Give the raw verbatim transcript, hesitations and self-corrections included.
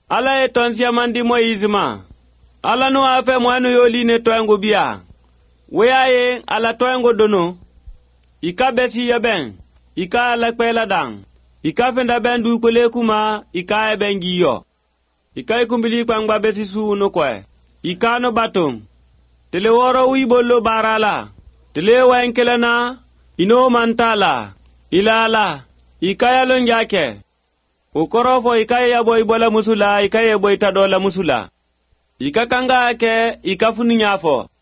ala e tonsia mandi Moïse ma. Ala no afe mwanu yoli ne toengo bia. Wea ye ala toengo dono. Ika besi ya ben. Ika ala kwela dang. Ika fenda ben du kule kuma. Ika e ben giyo. Ika e kumbili kwa ngba besi su no kwe. Ika no batung. Tele woro uibolo barala. Tele wankele na. Ino mantala. Ilala. Ika ya lonjake. Ukorofo ika ya boy bola musula. Ika ya boy tadola musula. Ika kanga ke. Ika funu nyafo.